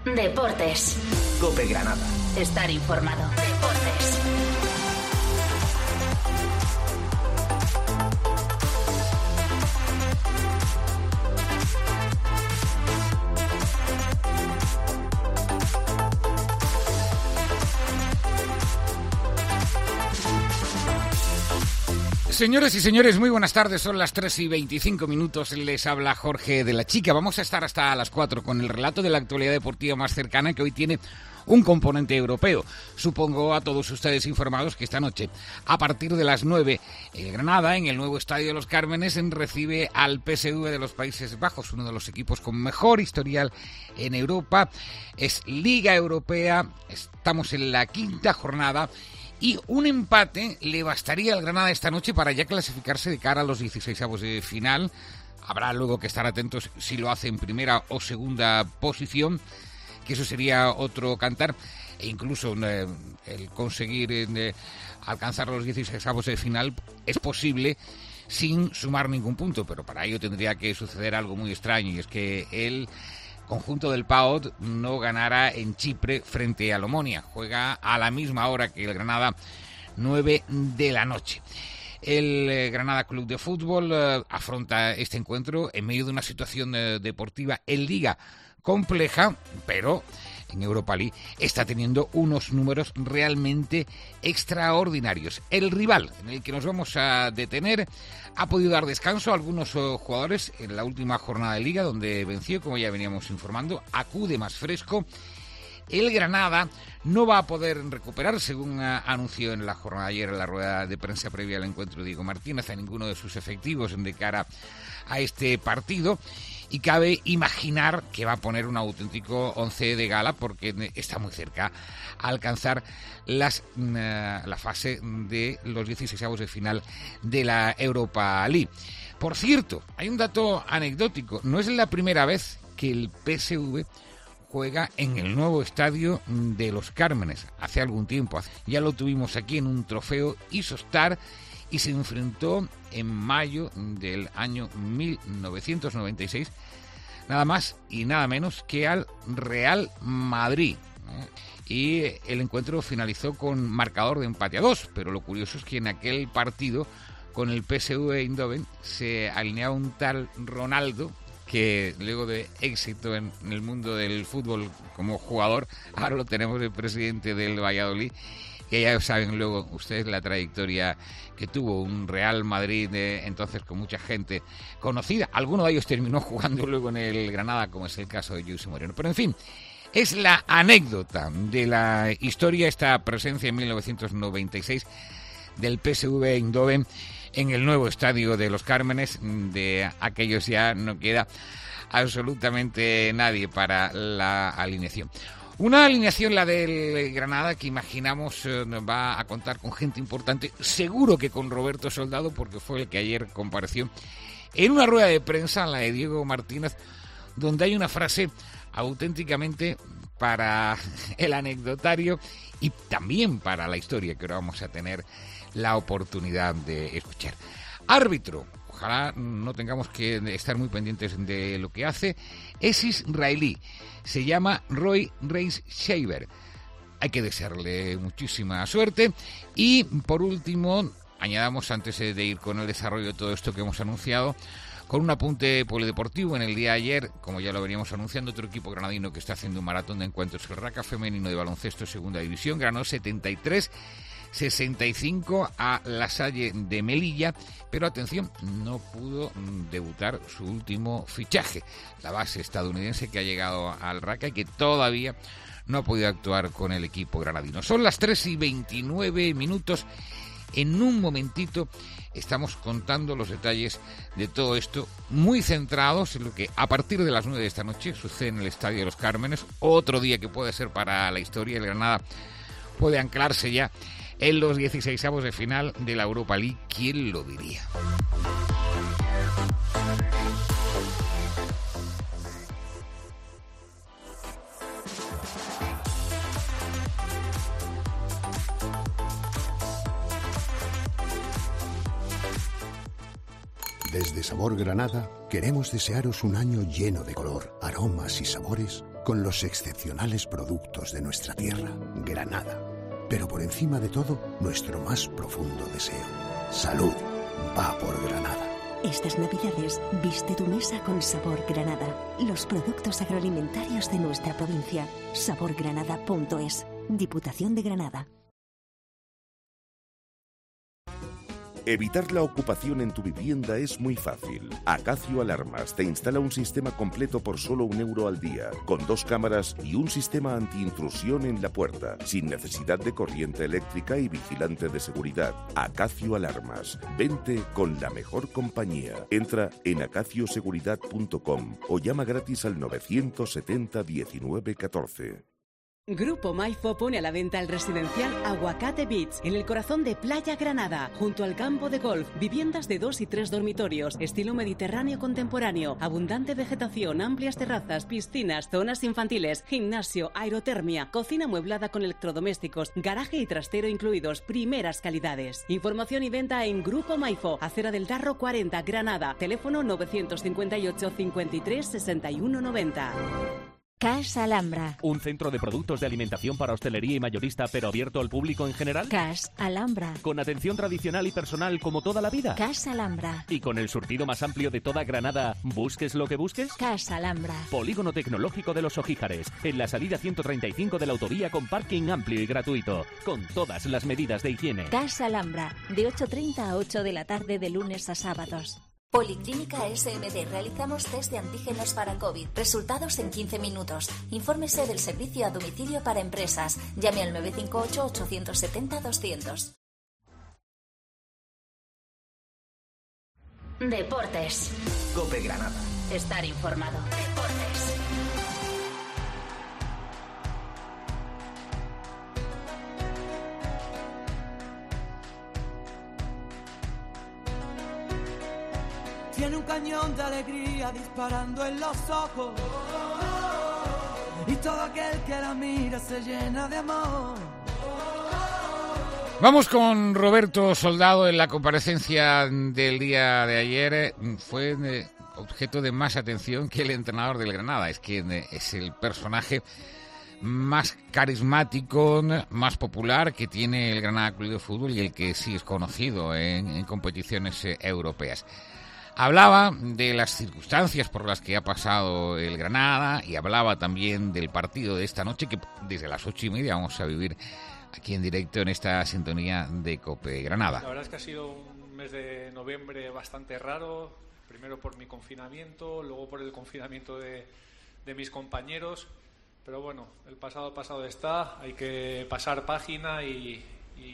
Deportes. COPE Granada. Estar informado. Deportes. Señores y señores, muy buenas tardes, son las 3:25, les habla Jorge de la Chica. Vamos a estar hasta las 4 con el relato de la actualidad deportiva más cercana, que hoy tiene un componente europeo. Supongo a todos ustedes informados que esta noche, a partir de las 9, el Granada, en el nuevo Estadio de los Cármenes, recibe al PSV de los Países Bajos, uno de los equipos con mejor historial en Europa. Es Liga Europea, estamos en la quinta jornada, y un empate le bastaría al Granada esta noche para ya clasificarse de cara a los 16avos de final. Habrá luego que estar atentos si lo hace en primera o segunda posición, que eso sería otro cantar. E incluso el conseguir alcanzar los 16avos de final es posible sin sumar ningún punto, pero para ello tendría que suceder algo muy extraño, y es que el conjunto del PAOK no ganara en Chipre frente al Omonia. Juega a la misma hora que el Granada, 9 de la noche. El Granada Club de Fútbol afronta este encuentro en medio de una situación deportiva en Liga compleja, pero en Europa League está teniendo unos números realmente extraordinarios. El rival en el que nos vamos a detener ha podido dar descanso a algunos jugadores en la última jornada de Liga, donde venció, como ya veníamos informando, acude más fresco. El Granada no va a poder recuperar, según anunció en la jornada de ayer, en la rueda de prensa previa al encuentro, Diego Martínez, a ninguno de sus efectivos de cara a este partido. Y cabe imaginar que va a poner un auténtico once de gala, porque está muy cerca a alcanzar la fase de los 16avos de final de la Europa League. Por cierto, hay un dato anecdótico. No es la primera vez que el PSV juega en el nuevo estadio de los Cármenes. Hace algún tiempo ya lo tuvimos aquí en un trofeo Isostar, y se enfrentó en mayo del año 1996, nada más y nada menos que al Real Madrid. Y el encuentro finalizó con marcador de empate a 2, pero lo curioso es que en aquel partido, con el PSV Eindhoven, se alineaba un tal Ronaldo, que luego de éxito en el mundo del fútbol como jugador, ahora lo tenemos de presidente del Valladolid, que ya saben luego ustedes la trayectoria que tuvo un Real Madrid entonces con mucha gente conocida. Alguno de ellos terminó jugando luego en el Granada, como es el caso de José Moreno. Pero en fin, es la anécdota de la historia, esta presencia en 1996 del PSV Eindhoven en el nuevo estadio de los Cármenes. De aquellos ya no queda absolutamente nadie para la alineación. Una alineación, la del Granada, que imaginamos va a contar con gente importante, seguro que con Roberto Soldado, porque fue el que ayer compareció en una rueda de prensa, la de Diego Martínez, donde hay una frase auténticamente para el anecdotario y también para la historia, que ahora vamos a tener la oportunidad de escuchar. Árbitro, ojalá no tengamos que estar muy pendientes de lo que hace, es israelí, se llama Roy Reis-Shaver. Hay que desearle muchísima suerte. Y por último, añadamos, antes de ir con el desarrollo de todo esto que hemos anunciado, con un apunte polideportivo. En el día de ayer, como ya lo veníamos anunciando, otro equipo granadino que está haciendo un maratón de encuentros, el Raca femenino de baloncesto segunda división, ganó 73-65 a La Salle de Melilla, pero atención, no pudo debutar su último fichaje, la base estadounidense que ha llegado al Raca y que todavía no ha podido actuar con el equipo granadino. Son las 3:29. En un momentito estamos contando los detalles de todo esto, muy centrados en lo que a partir de las 9 de esta noche sucede en el Estadio de los Cármenes. Otro día que puede ser para la historia. El Granada puede anclarse ya en los 16avos de final de la Europa League. ¿Quién lo diría? Desde Sabor Granada queremos desearos un año lleno de color, aromas y sabores con los excepcionales productos de nuestra tierra, Granada. Pero por encima de todo, nuestro más profundo deseo. Salud va por Granada. Estas Navidades, viste tu mesa con Sabor Granada. Los productos agroalimentarios de nuestra provincia. Saborgranada.es. Diputación de Granada. Evitar la ocupación en tu vivienda es muy fácil. Acacio Alarmas te instala un sistema completo por solo €1 al día, con 2 cámaras y un sistema antiintrusión en la puerta, sin necesidad de corriente eléctrica y vigilante de seguridad. Acacio Alarmas. Vente con la mejor compañía. Entra en acacioseguridad.com o llama gratis al 970 19 14. Grupo Maifo pone a la venta el residencial Aguacate Beach, en el corazón de Playa Granada, junto al campo de golf, viviendas de 2 y 3 dormitorios, estilo mediterráneo contemporáneo, abundante vegetación, amplias terrazas, piscinas, zonas infantiles, gimnasio, aerotermia, cocina amueblada con electrodomésticos, garaje y trastero incluidos, primeras calidades. Información y venta en Grupo Maifo, Acera del Darro 40, Granada, teléfono 958 53 61 90. Casa Alhambra. ¿Un centro de productos de alimentación para hostelería y mayorista, pero abierto al público en general? Casa Alhambra. ¿Con atención tradicional y personal como toda la vida? Casa Alhambra. ¿Y con el surtido más amplio de toda Granada, busques lo que busques? Casa Alhambra. Polígono Tecnológico de los Ojíjares, en la salida 135 de la autovía, con parking amplio y gratuito, con todas las medidas de higiene. Casa Alhambra, de 8:30 a 8 de la tarde de lunes a sábados. Policlínica SMD. Realizamos test de antígenos para COVID. Resultados en 15 minutos. Infórmese del servicio a domicilio para empresas. Llame al 958 870 200. Deportes. COPE Granada. Estar informado. Deportes. Tiene un cañón de alegría disparando en los ojos, y todo aquel que la mira se llena de amor. Vamos con Roberto Soldado. En la comparecencia del día de ayer fue objeto de más atención que el entrenador del Granada. Es que es el personaje más carismático, más popular que tiene el Granada Club de Fútbol y el que sí es conocido en competiciones europeas. Hablaba de las circunstancias por las que ha pasado el Granada y hablaba también del partido de esta noche, que desde las 8:30 vamos a vivir aquí en directo en esta sintonía de COPE Granada. La verdad es que ha sido un mes de noviembre bastante raro, primero por mi confinamiento, luego por el confinamiento de mis compañeros, pero bueno, el pasado está, hay que pasar página y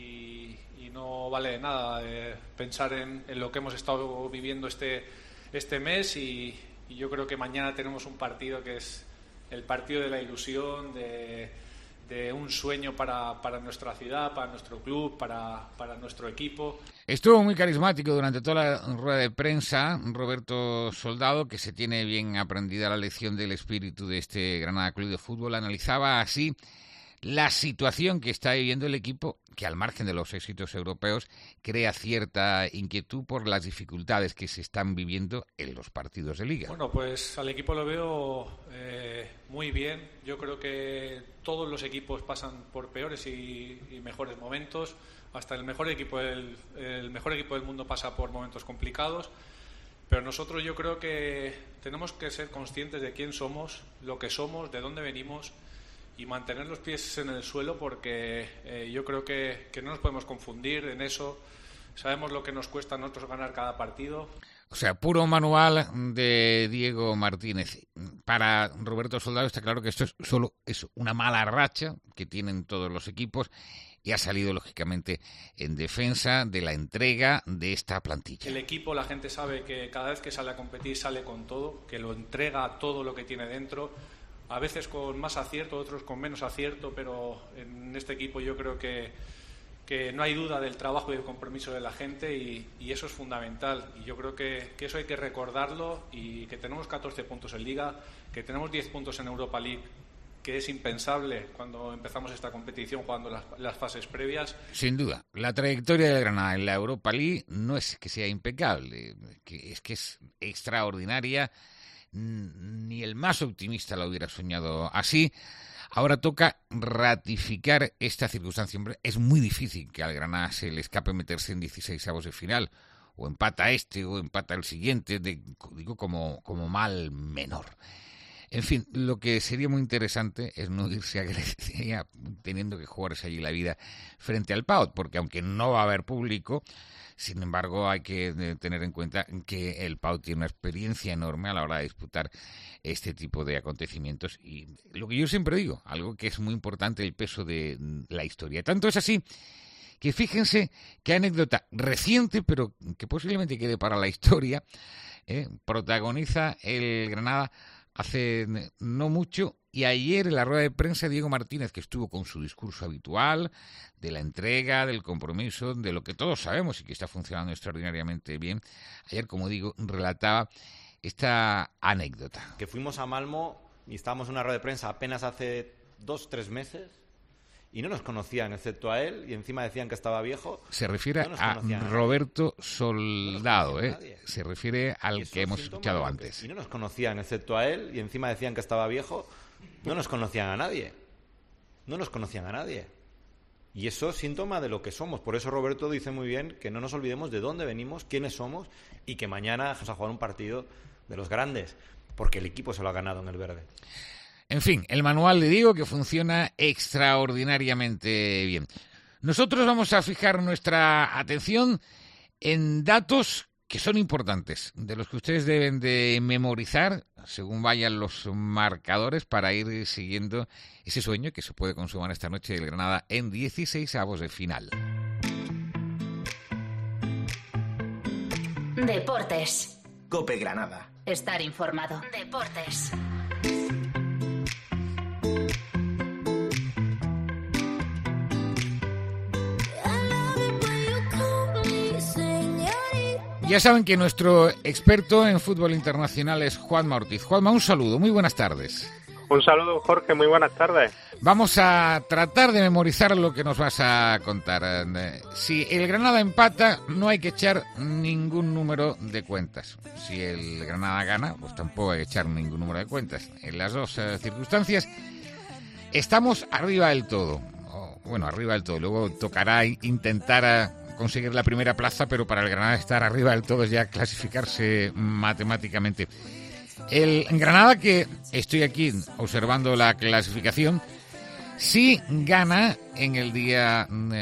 no vale de nada pensar en lo que hemos estado viviendo este mes y yo creo que mañana tenemos un partido que es el partido de la ilusión, de un sueño para nuestra ciudad, para nuestro club, para nuestro equipo. Estuvo muy carismático durante toda la rueda de prensa Roberto Soldado, que se tiene bien aprendida la lección del espíritu de este Granada Club de Fútbol. Analizaba así la situación que está viviendo el equipo, que al margen de los éxitos europeos crea cierta inquietud por las dificultades que se están viviendo en los partidos de Liga. Bueno, pues al equipo lo veo muy bien. Yo creo que todos los equipos pasan por peores y mejores momentos. Hasta el mejor equipo del mundo pasa por momentos complicados. Pero nosotros yo creo que tenemos que ser conscientes de quién somos, lo que somos, de dónde venimos, y mantener los pies en el suelo, porque yo creo que no nos podemos confundir en eso. Sabemos lo que nos cuesta a nosotros ganar cada partido. O sea, puro manual de Diego Martínez. Para Roberto Soldado está claro que esto es una mala racha que tienen todos los equipos y ha salido lógicamente en defensa de la entrega de esta plantilla. El equipo, la gente sabe que cada vez que sale a competir sale con todo, que lo entrega todo lo que tiene dentro. A veces con más acierto, otros con menos acierto, pero en este equipo yo creo que no hay duda del trabajo y del compromiso de la gente y eso es fundamental. Y yo creo que eso hay que recordarlo, y que tenemos 14 puntos en Liga, que tenemos 10 puntos en Europa League, que es impensable cuando empezamos esta competición jugando las fases previas. Sin duda, la trayectoria del Granada en la Europa League no es que sea impecable, que es extraordinaria. ni el más optimista lo hubiera soñado así. Ahora toca ratificar esta circunstancia. Hombre, es muy difícil que al Granada se le escape meterse en 16avos de final. O empata este o empata el siguiente, digo como mal menor. En fin, lo que sería muy interesante es no irse a Grecia teniendo que jugarse allí la vida frente al PAOK, porque aunque no va a haber público, sin embargo hay que tener en cuenta que el PAOK tiene una experiencia enorme a la hora de disputar este tipo de acontecimientos. Y lo que yo siempre digo, algo que es muy importante, el peso de la historia. Tanto es así que fíjense qué anécdota reciente, pero que posiblemente quede para la historia, protagoniza el Granada hace no mucho, y ayer en la rueda de prensa Diego Martínez, que estuvo con su discurso habitual de la entrega, del compromiso, de lo que todos sabemos y que está funcionando extraordinariamente bien, ayer, como digo, relataba esta anécdota. Que fuimos a Malmo y estábamos en una rueda de prensa apenas hace 2-3 meses y no nos conocían excepto a él, y encima decían que estaba viejo. Se refiere a Roberto Soldado, se refiere al que hemos escuchado antes. Y no nos conocían excepto a él, y encima decían que estaba viejo. No nos conocían a nadie. No nos conocían a nadie. Y eso es síntoma de lo que somos. Por eso Roberto dice muy bien que no nos olvidemos de dónde venimos, quiénes somos, y que mañana vamos a jugar un partido de los grandes, porque el equipo se lo ha ganado en el verde. En fin, el manual de Diego que funciona extraordinariamente bien. Nosotros vamos a fijar nuestra atención en datos que son importantes, de los que ustedes deben de memorizar según vayan los marcadores para ir siguiendo ese sueño que se puede consumar esta noche del Granada en 16avos de final. Deportes. COPE Granada. Estar informado. Deportes. Ya saben que nuestro experto en fútbol internacional es Juanma Ortiz. Juanma, un saludo, muy buenas tardes. Un saludo, Jorge, muy buenas tardes. Vamos a tratar de memorizar lo que nos vas a contar. Si el Granada empata, no hay que echar ningún número de cuentas. Si el Granada gana, pues tampoco hay que echar ningún número de cuentas. En las dos circunstancias estamos arriba del todo. Bueno, arriba del todo. Luego tocará intentar conseguir la primera plaza, pero para el Granada estar arriba del todo es ya clasificarse matemáticamente. El Granada, que estoy aquí observando la clasificación, si gana en el día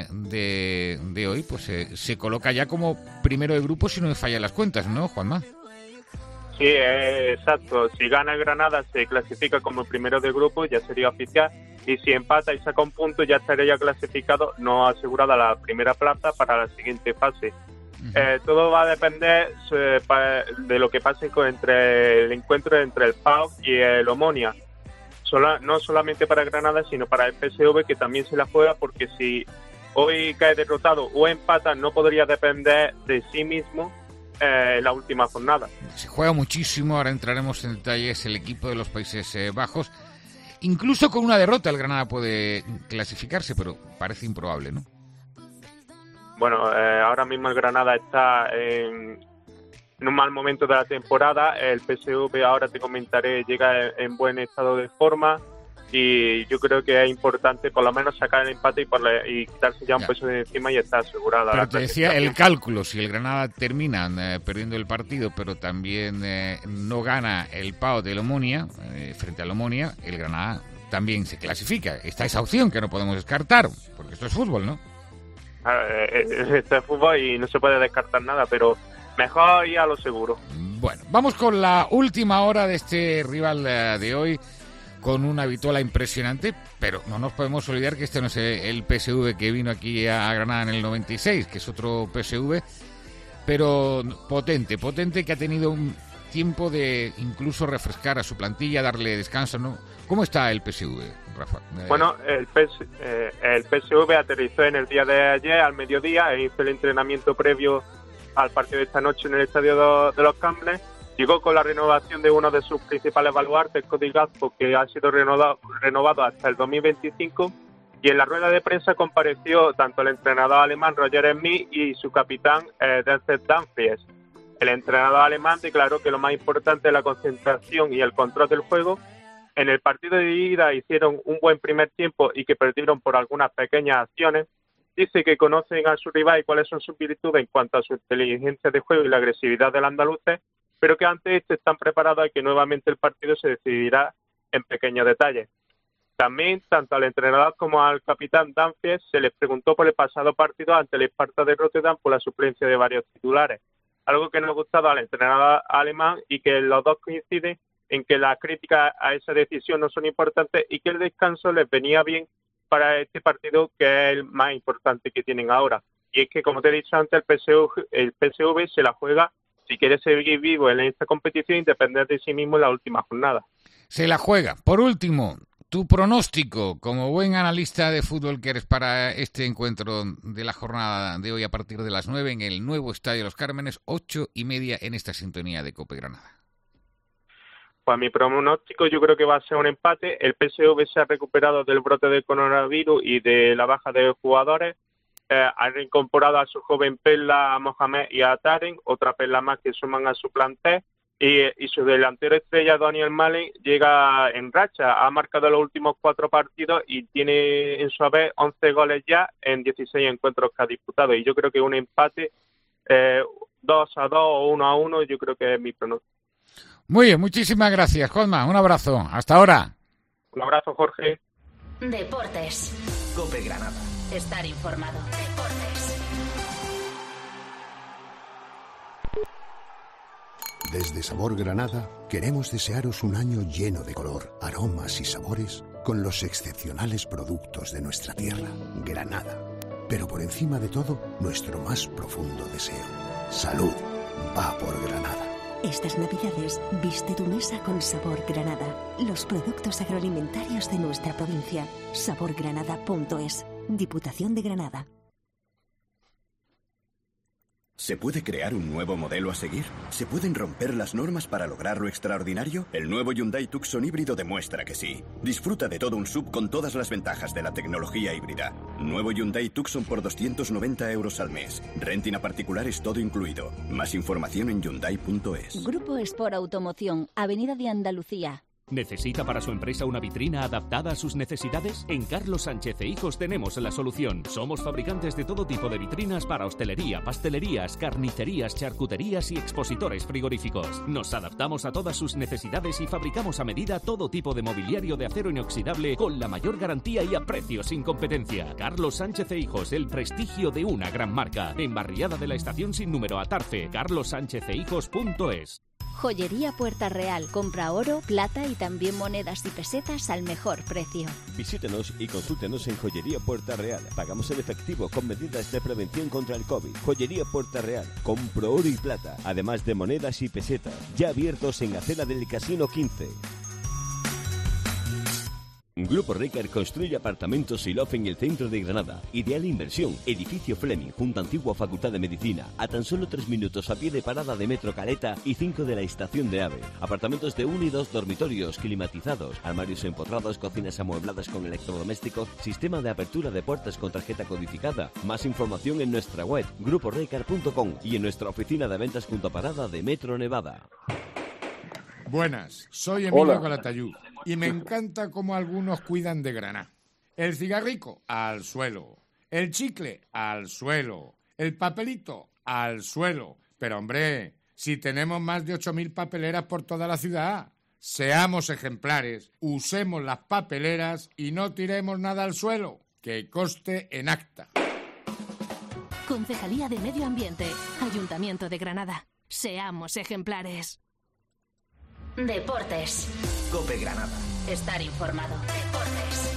de hoy, pues se coloca ya como primero de grupo, si no me fallan las cuentas, ¿no, Juanma? Sí, exacto. Si gana el Granada se clasifica como primero de grupo, ya sería oficial. Y si empata y saca un punto, ya estaría clasificado, no asegurada la primera plaza para la siguiente fase. Todo va a depender de lo que pase entre el encuentro entre el PAOK y el Omonia. No solamente para Granada, sino para el PSV, que también se la juega, porque si hoy cae derrotado o empata, no podría depender de sí mismo la última jornada. Se juega muchísimo, ahora entraremos en detalles, el equipo de los Países Bajos. Incluso con una derrota el Granada puede clasificarse, pero parece improbable, ¿no? Bueno, ahora mismo el Granada está en un mal momento de la temporada. El PSV, ahora te comentaré, llega en buen estado de forma, y yo creo que es importante por lo menos sacar el empate y quitarse ya un peso de encima y estar asegurada. Pero te decía el cálculo, si el Granada termina perdiendo el partido, pero también no gana el PAOK del Omonia, frente al Omonia, el Granada también se clasifica. Está esa opción que no podemos descartar, porque esto es fútbol, ¿no? Esto es fútbol y no se puede descartar nada, pero mejor ir a lo seguro. Bueno, vamos con la última hora de este rival de hoy, con una vitola impresionante, pero no nos podemos olvidar que este no es el PSV que vino aquí a Granada en el 96, que es otro PSV, pero potente, que ha tenido un tiempo de incluso refrescar a su plantilla, darle descanso, ¿no? ¿Cómo está el PSV, Rafa? Bueno, el PSV aterrizó en el día de ayer al mediodía e hizo el entrenamiento previo al partido de esta noche en el estadio de los Cambles. Llegó con la renovación de uno de sus principales baluartes, Cody Gakpo, que ha sido renovado hasta el 2025, y en la rueda de prensa compareció tanto el entrenador alemán Roger Schmidt y su capitán Denzel Dumfries. El entrenador alemán declaró que lo más importante es la concentración y el control del juego. En el partido de ida hicieron un buen primer tiempo y que perdieron por algunas pequeñas acciones. Dice que conocen a su rival y cuáles son sus virtudes en cuanto a su inteligencia de juego y la agresividad del andaluz, pero que ante esto están preparados y que nuevamente el partido se decidirá en pequeños detalles. También, tanto al entrenador como al capitán Danfield se les preguntó por el pasado partido ante el Sparta de Rotterdam por la suplencia de varios titulares, algo que no ha gustado al entrenador alemán y que los dos coinciden en que las críticas a esa decisión no son importantes y que el descanso les venía bien para este partido, que es el más importante que tienen ahora. Y es que, como te he dicho antes, el PSV se la juega si quiere seguir vivo en esta competición y depender de sí mismo en la última jornada. Se la juega. Por último, tu pronóstico, como buen analista de fútbol que eres, para este encuentro de la jornada de hoy a partir de las 9 en el nuevo Estadio Los Cármenes, 8:30 en esta sintonía de COPE Granada. Pues mi pronóstico yo creo que va a ser un empate. El PSV se ha recuperado del brote del coronavirus y de la baja de jugadores. Ha reincorporado a su joven perla, a Mohamed y a Taren, otra perla más que suman a su plantel. Y su delantero estrella, Daniel Malen, llega en racha. Ha marcado los últimos 4 partidos y tiene en su haber 11 goles ya en 16 encuentros que ha disputado. Y yo creo que un empate 2-2 o 1-1, yo creo que es mi pronóstico. Muy bien, muchísimas gracias, Juanma. Un abrazo. Hasta ahora. Un abrazo, Jorge. Deportes. COPE Granada. Estar informado. Deportes. Desde Sabor Granada queremos desearos un año lleno de color, aromas y sabores con los excepcionales productos de nuestra tierra, Granada. Pero por encima de todo, nuestro más profundo deseo. Salud. Va por Granada. Estas Navidades, viste tu mesa con Sabor Granada. Los productos agroalimentarios de nuestra provincia. saborgranada.es. Diputación de Granada. ¿Se puede crear un nuevo modelo a seguir? ¿Se pueden romper las normas para lograr lo extraordinario? El nuevo Hyundai Tucson híbrido demuestra que sí. Disfruta de todo un SUV con todas las ventajas de la tecnología híbrida. Nuevo Hyundai Tucson por 290 euros al mes. Renting a particulares todo incluido. Más información en Hyundai.es. Grupo Sport Automoción, Avenida de Andalucía. ¿Necesita para su empresa una vitrina adaptada a sus necesidades? En Carlos Sánchez e Hijos tenemos la solución. Somos fabricantes de todo tipo de vitrinas para hostelería, pastelerías, carnicerías, charcuterías y expositores frigoríficos. Nos adaptamos a todas sus necesidades y fabricamos a medida todo tipo de mobiliario de acero inoxidable con la mayor garantía y a precios sin competencia. Carlos Sánchez e Hijos, el prestigio de una gran marca. En Barriada de la Estación sin número Atarfe, carlossanchezehijos.es. Joyería Puerta Real. Compra oro, plata y también monedas y pesetas al mejor precio. Visítenos y consúltenos en Joyería Puerta Real. Pagamos en efectivo con medidas de prevención contra el COVID. Joyería Puerta Real. Compro oro y plata, además de monedas y pesetas. Ya abiertos en Acera del Casino 15. Grupo Recar construye apartamentos y loft en el centro de Granada. Ideal inversión. Edificio Fleming, junto a antigua Facultad de Medicina. A tan solo 3 minutos a pie de parada de Metro Caleta y 5 de la estación de AVE. Apartamentos de 1 y 2 dormitorios, climatizados, armarios empotrados, cocinas amuebladas con electrodomésticos, sistema de apertura de puertas con tarjeta codificada. Más información en nuestra web, gruporecar.com, y en nuestra oficina de ventas junto a parada de Metro Nevada. Buenas, soy Emilio Calatayud y me encanta cómo algunos cuidan de Granada. El cigarrico, al suelo. El chicle, al suelo. El papelito, al suelo. Pero hombre, si tenemos más de 8.000 papeleras por toda la ciudad, seamos ejemplares, usemos las papeleras y no tiremos nada al suelo, que conste en acta. Concejalía de Medio Ambiente, Ayuntamiento de Granada. Seamos ejemplares. Deportes. COPE Granada. Estar informado. Deportes.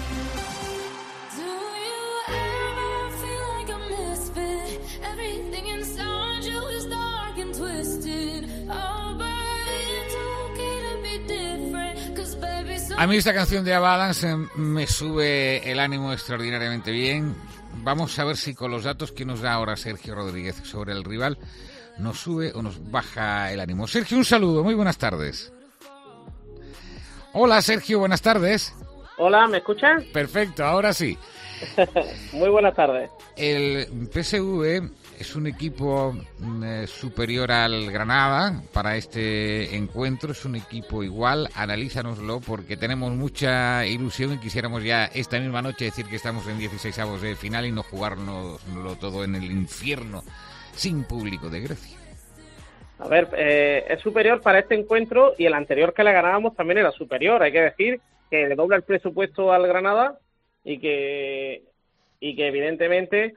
A mí esta canción de Ava Adams me sube el ánimo extraordinariamente bien. Vamos a ver si con los datos que nos da ahora Sergio Rodríguez sobre el rival nos sube o nos baja el ánimo. Sergio, un saludo, muy buenas tardes. Hola Sergio, buenas tardes. Hola, ¿me escuchan? Perfecto, ahora sí. Muy buenas tardes. El PSV es un equipo superior al Granada para este encuentro, es un equipo igual, analízanoslo porque tenemos mucha ilusión y quisiéramos ya esta misma noche decir que estamos en 16avos de final y no jugárnoslo todo en el infierno sin público de Grecia. A ver, es superior para este encuentro y el anterior que le ganábamos también era superior, hay que decir que le dobla el presupuesto al Granada y que evidentemente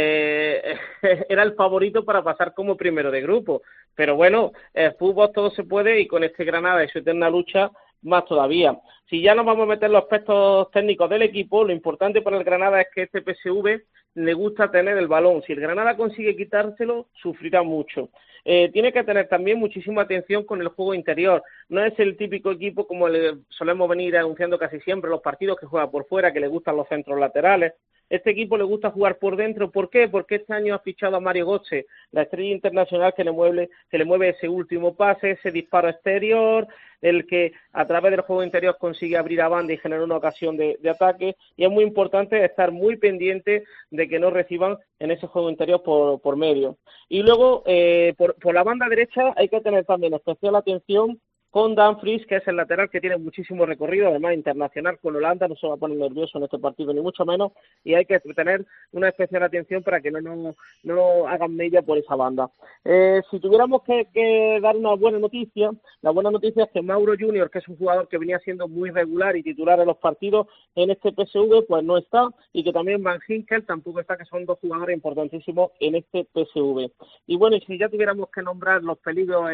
era el favorito para pasar como primero de grupo. Pero bueno, el fútbol todo se puede y con este Granada y su eterna lucha más todavía. Si ya nos vamos a meter en los aspectos técnicos del equipo, lo importante para el Granada es que este PSV le gusta tener el balón. Si el Granada consigue quitárselo, sufrirá mucho. Tiene que tener también muchísima atención con el juego interior. No es el típico equipo como solemos venir anunciando casi siempre los partidos que juega por fuera, que le gustan los centros laterales. Este equipo le gusta jugar por dentro. ¿Por qué? Porque este año ha fichado a Mario Götze, la estrella internacional que le mueve ese último pase, ese disparo exterior, el que a través del juego interior consigue abrir a banda y generar una ocasión de ataque. Y es muy importante estar muy pendiente de que no reciban en ese juego interior por medio. Y luego, por la banda derecha hay que tener también especial atención con Dumfries, que es el lateral que tiene muchísimo recorrido, además internacional con Holanda, no se va a poner nervioso en este partido ni mucho menos, y hay que tener una especial atención para que no hagan mella por esa banda. Si tuviéramos que dar una buena noticia, la buena noticia es que Mauro Junior, que es un jugador que venía siendo muy regular y titular en los partidos en este PSV, pues no está, y que también Van Ginkel tampoco está, que son dos jugadores importantísimos en este PSV. Y bueno, y si ya tuviéramos que nombrar los peligros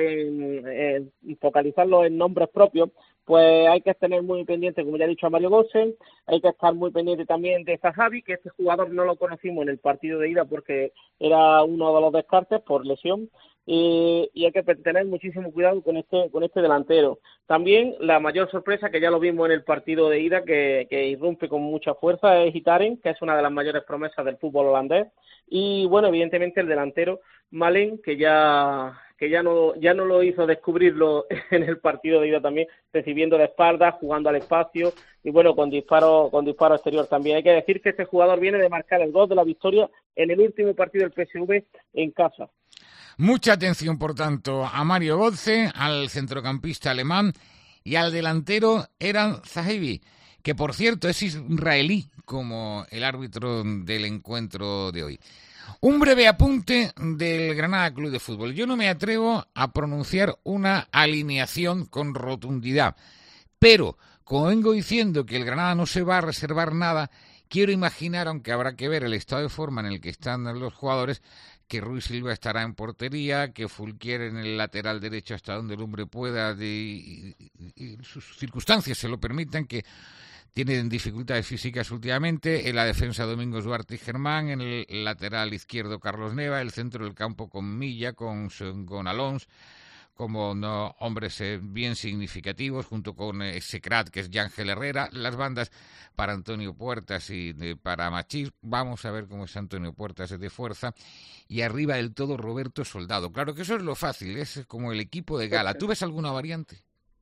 y focalizarlos en nombres propios, pues hay que tener muy pendiente, como ya he dicho, a Mario Götze, hay que estar muy pendiente también de Zahavi, que este jugador no lo conocimos en el partido de ida porque era uno de los descartes por lesión, y hay que tener muchísimo cuidado con este delantero. También la mayor sorpresa, que ya lo vimos en el partido de ida, que irrumpe con mucha fuerza, es Hitaren, que es una de las mayores promesas del fútbol holandés, y bueno, evidentemente el delantero Malen, que ya no lo hizo descubrirlo en el partido de ida también, recibiendo de espaldas, jugando al espacio y bueno, con disparo exterior también. Hay que decir que este jugador viene de marcar el gol de la victoria en el último partido del PSV en casa. Mucha atención, por tanto, a Mario Götze, al centrocampista alemán y al delantero Eran Zahavi, que por cierto es israelí, como el árbitro del encuentro de hoy. Un breve apunte del Granada Club de Fútbol. Yo no me atrevo a pronunciar una alineación con rotundidad, pero como vengo diciendo que el Granada no se va a reservar nada, quiero imaginar, aunque habrá que ver el estado de forma en el que están los jugadores, que Rui Silva estará en portería, que Fulquier en el lateral derecho hasta donde el hombre pueda y sus circunstancias se lo permitan, que tienen dificultades físicas últimamente, en la defensa Domingos Duarte y Germán, en el lateral izquierdo Carlos Neva, el centro del campo con Milla, con Alonso, como hombres bien significativos, junto con ese crack que es Yángel Herrera, las bandas para Antonio Puertas y para Machís. Vamos a ver cómo es Antonio Puertas de fuerza, y arriba del todo Roberto Soldado. Claro que eso es lo fácil, es como el equipo de gala. ¿Tú ves alguna variante?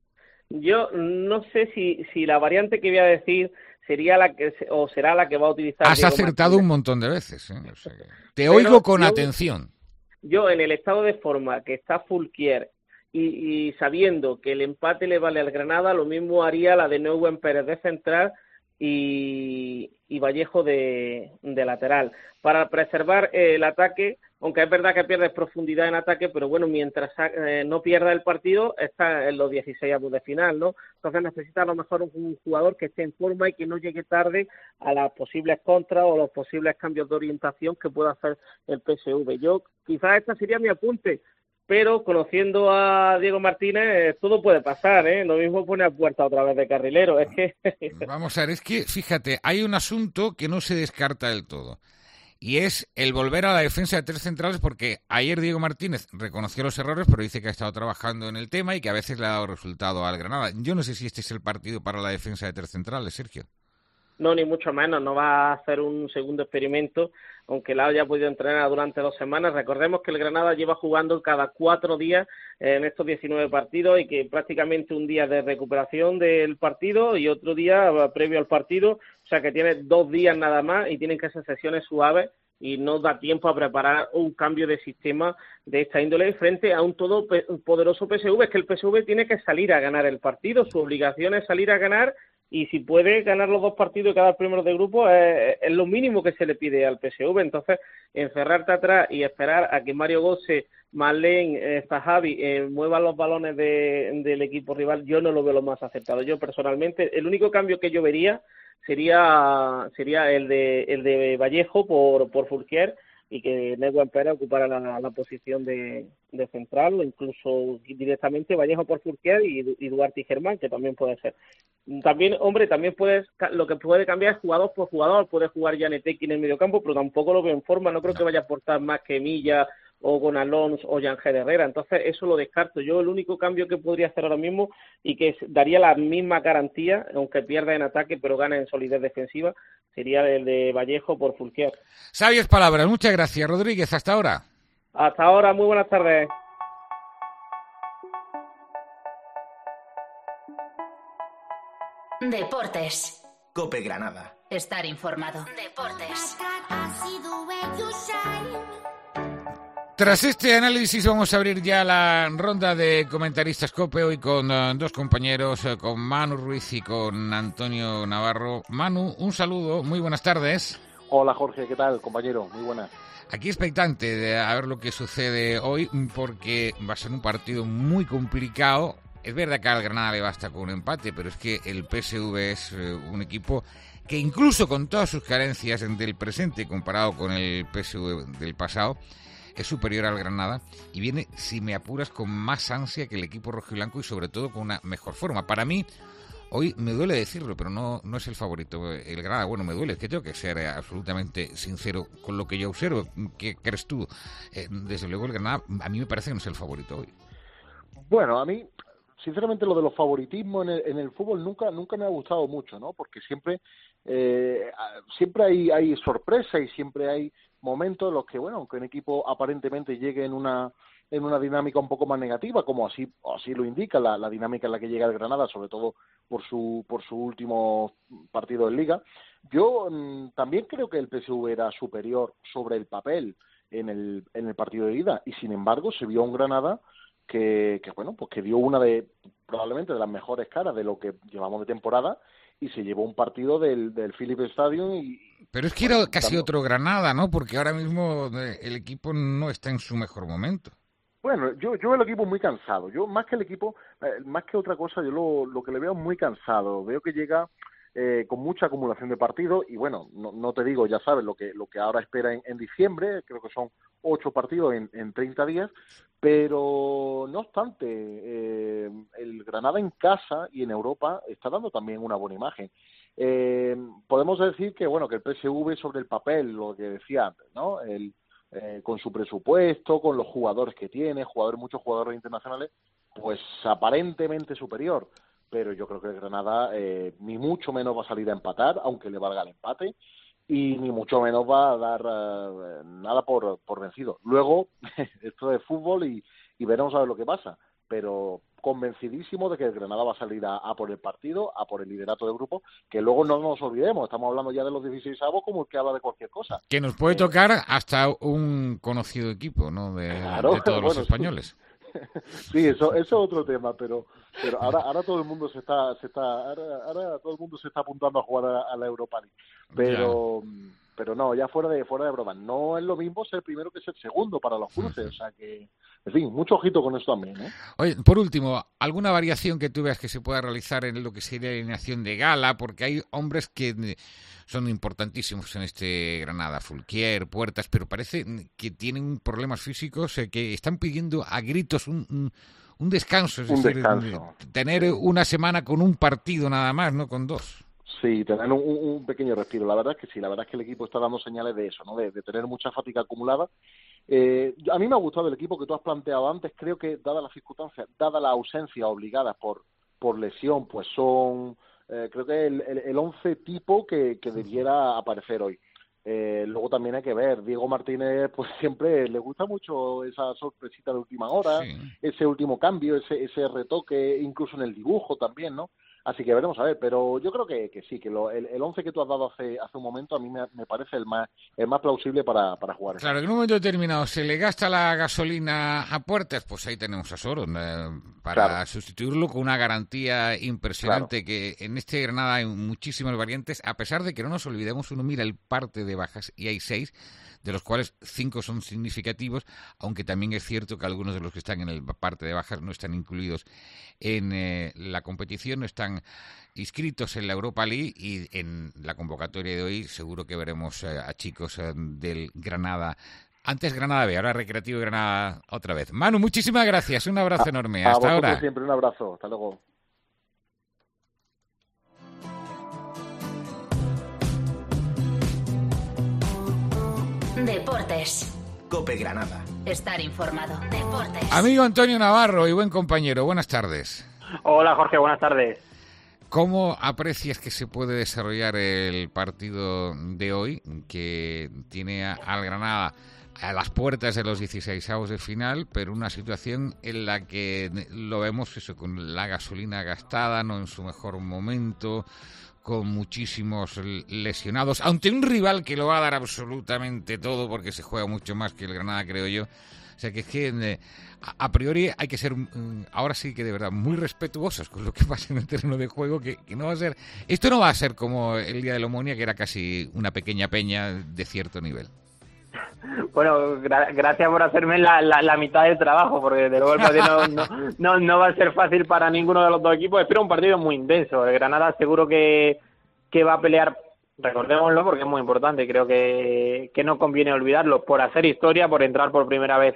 Yo no sé si la variante que voy a decir sería será la que va a utilizar. Has Diego acertado Martínez. Un montón de veces, ¿eh? O sea, te oigo con atención. Yo, en el estado de forma que está Fulquier y sabiendo que el empate le vale al Granada, lo mismo haría la de Neuwen Pérez de central y Vallejo de lateral, para preservar el ataque, aunque es verdad que pierdes profundidad en ataque, pero bueno, mientras no pierda el partido, está en los 16avos de final, ¿no? Entonces necesita a lo mejor un jugador que esté en forma y que no llegue tarde a las posibles contras o los posibles cambios de orientación que pueda hacer el PSV. Yo, quizás este sería mi apunte, pero conociendo a Diego Martínez, todo puede pasar, ¿eh? Lo mismo pone a Puerta otra vez de carrilero, es que... Vamos a ver, es que, fíjate, hay un asunto que no se descarta del todo, y es el volver a la defensa de tres centrales, porque ayer Diego Martínez reconoció los errores, pero dice que ha estado trabajando en el tema y que a veces le ha dado resultado al Granada. Yo no sé si este es el partido para la defensa de tres centrales, Sergio. No, ni mucho menos, no va a hacer un segundo experimento, aunque Lao ya ha podido entrenar durante 2 semanas. Recordemos que el Granada lleva jugando cada 4 días en estos 19 partidos y que prácticamente un día de recuperación del partido y otro día previo al partido, o sea que tiene 2 días nada más y tienen que hacer sesiones suaves y no da tiempo a preparar un cambio de sistema de esta índole frente a un todopoderoso PSV. Es que el PSV tiene que salir a ganar el partido, su obligación es salir a ganar, y si puede ganar los 2 partidos y quedar primero de grupo es lo mínimo que se le pide al PSV. Entonces, encerrarte atrás y esperar a que Mario Götze, Marlene, Zahavi muevan los balones del equipo rival, yo no lo veo lo más acertado. Yo personalmente, el único cambio que yo vería sería el de Vallejo por Fulquier, y que Nedved Pérez ocupara la posición de central, o incluso directamente Vallejo por Fulquier y Duarte y Germán, que también puede ser. También, hombre, lo que puede cambiar es jugador por jugador. Puede jugar Janeteki en el mediocampo, pero tampoco lo veo en forma. No creo que vaya a aportar más que Milla o Gonalons o Yangel Herrera. Entonces, eso lo descarto. Yo el único cambio que podría hacer ahora mismo y que daría la misma garantía, aunque pierda en ataque pero gana en solidez defensiva, sería el de Vallejo por Fulquier. Sabias palabras. Muchas gracias, Rodríguez. Hasta ahora. Hasta ahora. Muy buenas tardes. Deportes. COPE Granada. Estar informado. Deportes. Tras este análisis vamos a abrir ya la ronda de comentaristas COPE, hoy con 2 compañeros, con Manu Ruiz y con Antonio Navarro. Manu, un saludo, muy buenas tardes. Hola Jorge, ¿qué tal, compañero? Muy buenas. Aquí expectante de a ver lo que sucede hoy, porque va a ser un partido muy complicado. Es verdad que al Granada le basta con un empate, pero es que el PSV es un equipo que incluso con todas sus carencias del presente comparado con el PSV del pasado, es superior al Granada y viene, si me apuras, con más ansia que el equipo rojiblanco y sobre todo con una mejor forma. Para mí, hoy me duele decirlo, pero no es el favorito el Granada. Bueno, me duele, es que tengo que ser absolutamente sincero con lo que yo observo. ¿Qué crees tú? Desde luego el Granada a mí me parece que no es el favorito hoy. Bueno, a mí, sinceramente, lo de los favoritismos en el fútbol nunca me ha gustado mucho, ¿no? Porque siempre hay sorpresa y siempre hay momentos en los que, bueno, aunque un equipo aparentemente llegue en una dinámica un poco más negativa, como así lo indica la dinámica en la que llega el Granada, sobre todo por su último partido en Liga. Yo también creo que el PSV era superior sobre el papel en el partido de ida, y sin embargo se vio un Granada que bueno, pues que dio una probablemente de las mejores caras de lo que llevamos de temporada, y se llevó un partido del Philips Stadium. Pero es que era casi otro Granada, ¿no? Porque ahora mismo el equipo no está en su mejor momento. Bueno, yo veo el equipo muy cansado. Yo, más que el equipo, más que otra cosa, yo lo que le veo muy cansado. Veo que llega con mucha acumulación de partidos y, bueno, no te digo, ya sabes, lo que ahora espera en diciembre. Creo que son 8 partidos en 30 días. Pero, no obstante, el Granada en casa y en Europa está dando también una buena imagen. Podemos decir que, bueno, que el PSV sobre el papel, lo que decía antes, ¿no? Con su presupuesto, con los jugadores que tiene, muchos jugadores internacionales, pues aparentemente superior. Pero yo creo que el Granada ni mucho menos va a salir a empatar, aunque le valga el empate, y ni mucho menos va a dar nada por vencido. Luego, esto es fútbol y veremos a ver lo que pasa, pero convencidísimo de que el Granada va a salir a por el partido, a por el liderato del grupo, que luego no nos olvidemos, estamos hablando ya de los 16avos como el que habla de cualquier cosa. Que nos puede tocar hasta un conocido equipo, ¿no? De todos los españoles. Sí, eso es otro tema, pero ahora todo el mundo se está apuntando a jugar a la Europa League. Pero no, ya fuera de broma, no es lo mismo ser primero que ser segundo para los cruces, o sea que, en fin, mucho ojito con eso también, ¿eh? Oye, por último, ¿alguna variación que tú veas que se pueda realizar en lo que sería la alineación de gala? Porque hay hombres que son importantísimos en este Granada, Fulquier, Puertas, pero parece que tienen problemas físicos que están pidiendo a gritos un descanso, es decir, tener una semana con un partido nada más, no con 2. Sí, tener un pequeño respiro. La verdad es que sí, la verdad es que el equipo está dando señales de eso, ¿no? De tener mucha fatiga acumulada. A mí me ha gustado el equipo que tú has planteado antes. Creo que, dadas las circunstancias, dadas las ausencias obligadas por lesión, pues son creo que el 11 tipo que debiera aparecer hoy. Luego también hay que ver, Diego Martínez pues siempre le gusta mucho esa sorpresita de última hora, sí. Ese último cambio, ese retoque, incluso en el dibujo también, ¿no? Así que veremos a ver, pero yo creo que sí, que el 11 que tú has dado hace un momento a mí me parece el más plausible para jugar. Claro, en un momento determinado se le gasta la gasolina a Puertas, pues ahí tenemos a Soron para sustituirlo con una garantía impresionante, que en este Granada hay muchísimas variantes, a pesar de que no nos olvidemos, uno mira el parte de bajas y hay 6, de los cuales 5 son significativos, aunque también es cierto que algunos de los que están en el parte de bajas no están incluidos en la competición, no están inscritos en la Europa League, y en la convocatoria de hoy seguro que veremos a chicos del Granada. Antes Granada B, ahora Recreativo Granada otra vez. Manu, muchísimas gracias, un abrazo enorme. Hasta ahora. Siempre un abrazo, hasta luego. Deportes. COPE Granada. Estar informado. Deportes. Amigo Antonio Navarro y buen compañero, buenas tardes. Hola Jorge, buenas tardes. ¿Cómo aprecias que se puede desarrollar el partido de hoy, que tiene al Granada a las puertas de los 16avos de final, pero una situación en la que lo vemos eso, con la gasolina gastada, no en su mejor momento, con muchísimos lesionados, ante un rival que lo va a dar absolutamente todo, porque se juega mucho más que el Granada, creo yo? O sea, que es que a priori hay que ser, ahora sí que de verdad, muy respetuosos con lo que pasa en el terreno de juego, que no va a ser, esto no va a ser como el día de la Omonia, que era casi una pequeña peña de cierto nivel. Bueno, gracias por hacerme la mitad del trabajo, porque desde luego el partido no va a ser fácil para ninguno de los dos equipos. Espero un partido muy intenso. El Granada seguro que va a pelear, recordémoslo porque es muy importante, creo que no conviene olvidarlo, por hacer historia, por entrar por primera vez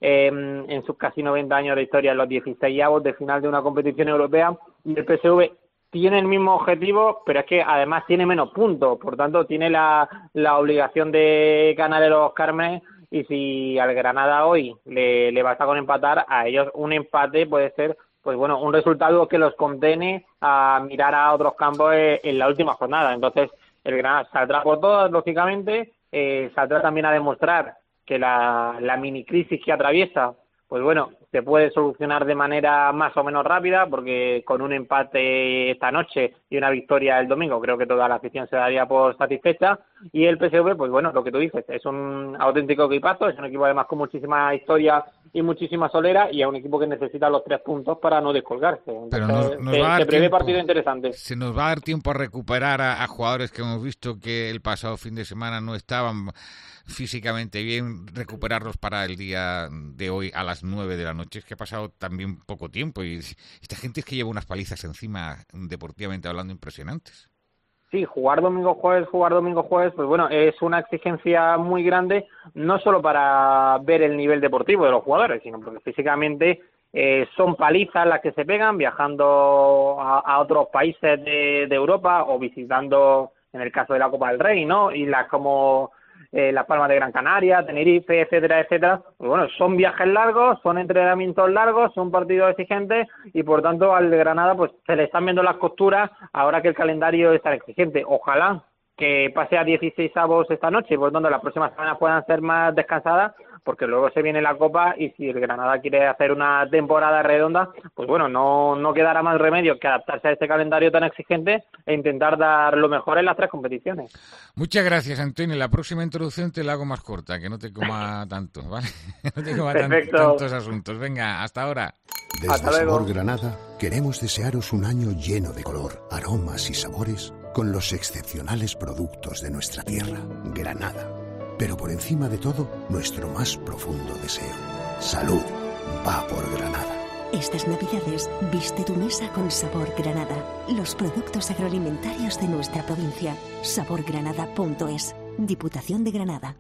en sus casi 90 años de historia en los 16avos de final de una competición europea, y el PSV tiene el mismo objetivo, pero es que además tiene menos puntos, por tanto tiene la obligación de ganar en los Cármenes, y si al Granada hoy le basta con empatar, a ellos un empate puede ser, pues bueno, un resultado que los condene a mirar a otros campos en la última jornada. Entonces el Granada saldrá por todas, lógicamente, saldrá también a demostrar que la mini crisis que atraviesa, pues bueno, se puede solucionar de manera más o menos rápida, porque con un empate esta noche y una victoria el domingo creo que toda la afición se daría por satisfecha. Y el PSV, pues bueno, lo que tú dices, es un auténtico equipazo, es un equipo además con muchísima historia y muchísima solera, y es un equipo que necesita los 3 puntos para no descolgarse. Entonces, pero se prevé partido interesante. Se nos va a dar tiempo a recuperar a jugadores que hemos visto que el pasado fin de semana no estaban físicamente bien, recuperarlos para el día de hoy a las 9 de la noche. Es que ha pasado también poco tiempo, y esta gente es que lleva unas palizas encima, deportivamente hablando, impresionantes. Sí, jugar domingo-jueves, pues bueno, es una exigencia muy grande, no solo para ver el nivel deportivo de los jugadores, sino porque físicamente son palizas las que se pegan viajando a otros países de Europa, o visitando, en el caso de la Copa del Rey, ¿no? Islas como Las Palmas de Gran Canaria, Tenerife, etcétera, etcétera. Pues bueno, son viajes largos, son entrenamientos largos, son partidos exigentes, y por tanto al Granada pues se le están viendo las costuras ahora que el calendario es tan exigente. Ojalá que pase a 16avos esta noche, y por tanto las próximas semanas puedan ser más descansadas, porque luego se viene la Copa, y si el Granada quiere hacer una temporada redonda, pues bueno, no quedará más remedio que adaptarse a este calendario tan exigente e intentar dar lo mejor en las 3 competiciones. Muchas gracias, Antonio. La próxima introducción te la hago más corta, que no te coma tanto, ¿vale? No te coma tantos asuntos. Venga, hasta ahora. Desde Sabor Granada queremos desearos un año lleno de color, aromas y sabores, con los excepcionales productos de nuestra tierra, Granada. Pero por encima de todo, nuestro más profundo deseo. Salud va por Granada. Estas Navidades, viste tu mesa con Sabor Granada. Los productos agroalimentarios de nuestra provincia. saborgranada.es. Diputación de Granada.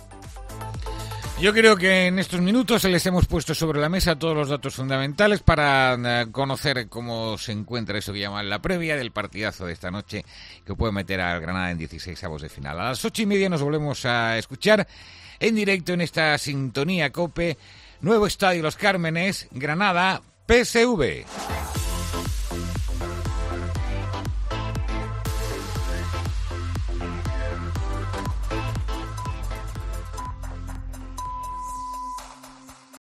Yo creo que en estos minutos les hemos puesto sobre la mesa todos los datos fundamentales para conocer cómo se encuentra eso que llaman la previa del partidazo de esta noche, que puede meter al Granada en 16avos de final. A las 8:30 nos volvemos a escuchar en directo en esta sintonía COPE. Nuevo estadio Los Cármenes, Granada, PSV.